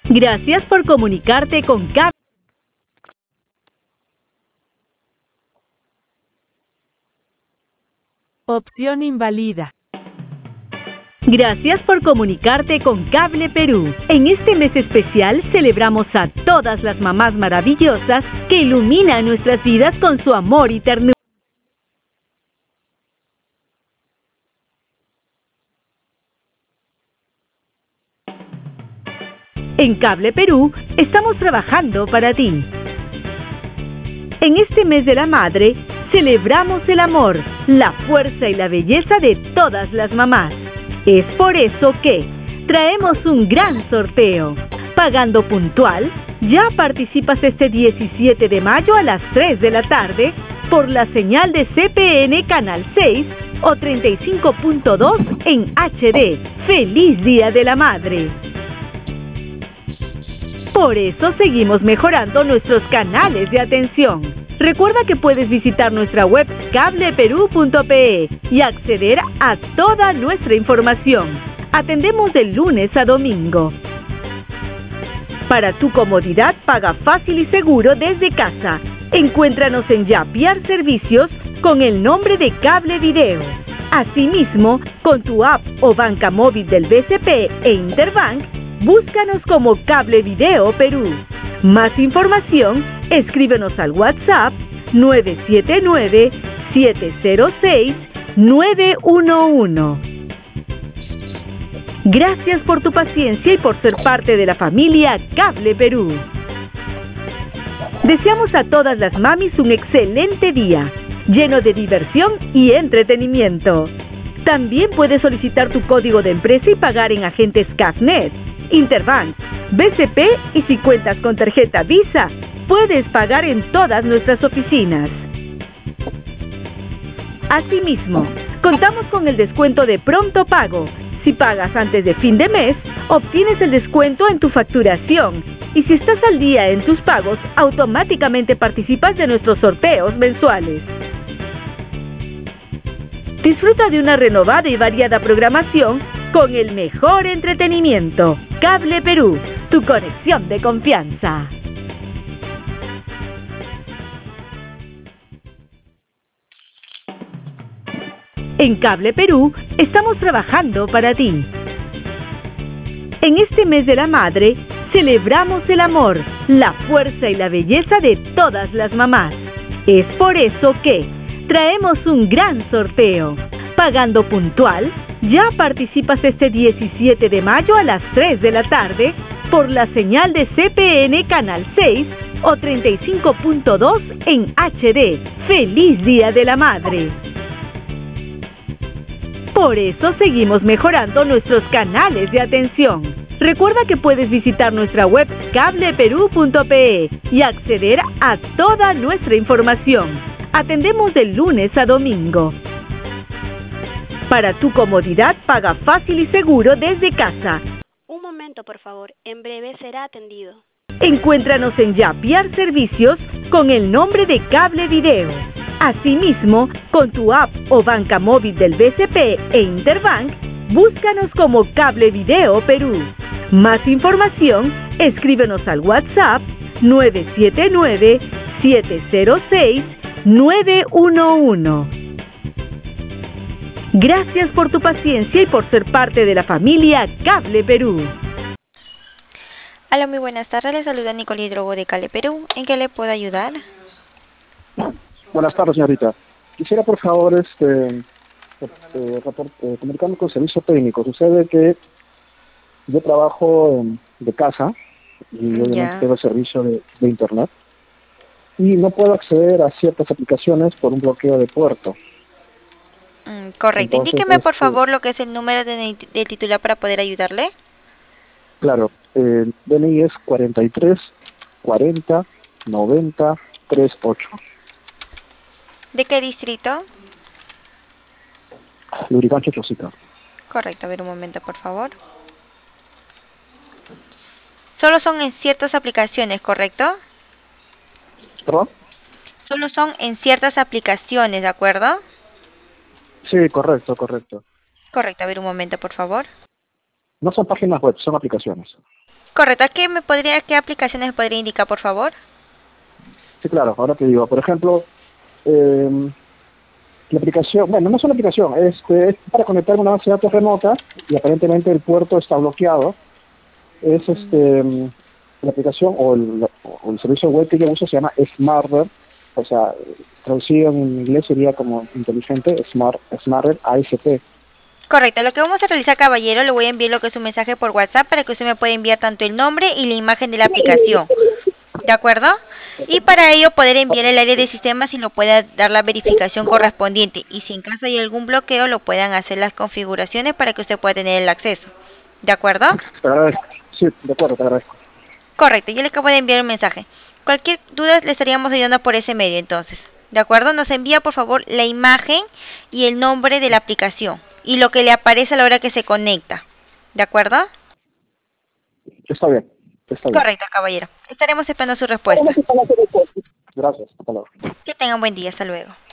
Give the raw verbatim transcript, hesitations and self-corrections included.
Gracias por comunicarte con Cable. Opción invalida. Gracias por comunicarte con Cable Perú. En este mes especial celebramos a todas las mamás maravillosas que iluminan nuestras vidas con su amor y ternura. En Cable Perú estamos trabajando para ti. En este mes de la madre celebramos el amor, la fuerza y la belleza de todas las mamás. Es por eso que traemos un gran sorteo. Pagando puntual, ya participas este diecisiete de mayo a las tres de la tarde por la señal de C P N Canal seis o treinta y cinco punto dos en H D. ¡Feliz Día de la Madre! Por eso seguimos mejorando nuestros canales de atención. Recuerda que puedes visitar nuestra web cable perú punto pe y acceder a toda nuestra información. Atendemos de lunes a domingo. Para tu comodidad, paga fácil y seguro desde casa. Encuéntranos en Yapiar Servicios con el nombre de Cable Video. Asimismo, con tu app o banca móvil del B C P e Interbank, búscanos como Cable Video Perú. Más información, escríbenos al WhatsApp nueve siete nueve, siete cero seis, nueve uno uno. Gracias por tu paciencia y por ser parte de la familia Cable Perú. Deseamos a todas las mamis un excelente día, lleno de diversión y entretenimiento. También puedes solicitar tu código de empresa y pagar en agentes Cafnet, Interbank, B C P y si cuentas con tarjeta Visa, puedes pagar en todas nuestras oficinas. Asimismo, contamos con el descuento de pronto pago. Si pagas antes de fin de mes, obtienes el descuento en tu facturación. Y si estás al día en tus pagos, automáticamente participas de nuestros sorteos mensuales. Disfruta de una renovada y variada programación con el mejor entretenimiento. Cable Perú, tu conexión de confianza. En Cable Perú estamos trabajando para ti. En este mes de la madre celebramos el amor, la fuerza y la belleza de todas las mamás. Es por eso que traemos un gran sorteo. Pagando puntual, ya participas este diecisiete de mayo a las tres de la tarde por la señal de C P N Canal seis o treinta y cinco punto dos en H D. ¡Feliz Día de la Madre! Por eso seguimos mejorando nuestros canales de atención. Recuerda que puedes visitar nuestra web cable perú punto pe y acceder a toda nuestra información. Atendemos de lunes a domingo. Para tu comodidad, paga fácil y seguro desde casa. Un momento, por favor. En breve será atendido. Encuéntranos en Yapiar Servicios con el nombre de Cable Video. Asimismo, con tu app o banca móvil del B C P e Interbank, búscanos como Cable Video Perú. Más información, escríbenos al WhatsApp nueve siete nueve, siete cero seis, nueve uno uno. Gracias por tu paciencia y por ser parte de la familia Cable Perú. Hola, muy buenas tardes. Le saluda Nicole Drogo de Cable Perú. ¿En qué le puedo ayudar? Buenas tardes, señorita. Quisiera, por favor, este, eh, rapor, eh, comunicarme con servicio técnico. Sucede que yo trabajo eh, de casa y obviamente Ya. tengo servicio de, de internet y no puedo acceder a ciertas aplicaciones por un bloqueo de puerto. Mm, correcto. Entonces, Indíqueme, por este, favor, lo que es el número de, de titular para poder ayudarle. Claro, el D N I es cuarenta y tres, cuarenta, noventa, treinta y ocho. ¿De qué distrito? Lurigancho, Chosica. Correcto. A ver, un momento, por favor. Solo son en ciertas aplicaciones, ¿correcto? ¿Perdón? Solo son en ciertas aplicaciones, ¿de acuerdo? Sí, correcto, correcto. Correcto. A ver, un momento, por favor. No son páginas web, son aplicaciones. Correcto. ¿Qué me podría, qué aplicaciones me podría indicar, por favor? Sí, claro, ahora te digo, por ejemplo, eh, la aplicación, bueno, no es una aplicación, este, es para conectar una base de datos remota y aparentemente el puerto está bloqueado. Es este mm, la aplicación o el, o el servicio web que yo uso se llama Smarter, o sea, traducido en inglés sería como inteligente, Smart, Smarter A S P. Correcto. Lo que vamos a realizar, caballero, le voy a enviar lo que es un mensaje por WhatsApp para que usted me pueda enviar tanto el nombre y la imagen de la aplicación. ¿De acuerdo? Y para ello poder enviar el área de sistemas y lo pueda dar la verificación correspondiente. Y si en caso hay algún bloqueo, lo puedan hacer las configuraciones para que usted pueda tener el acceso. ¿De acuerdo? Te agradezco. Sí, de acuerdo, te agradezco. Correcto, yo le acabo de enviar un mensaje. Cualquier duda le estaríamos ayudando por ese medio entonces. ¿De acuerdo? Nos envía por favor la imagen y el nombre de la aplicación. Y lo que le aparece a la hora que se conecta. ¿De acuerdo? Está bien, está bien. Correcto, caballero. Estaremos esperando su respuesta. Gracias, hasta luego. Que tengan buen día. Hasta luego.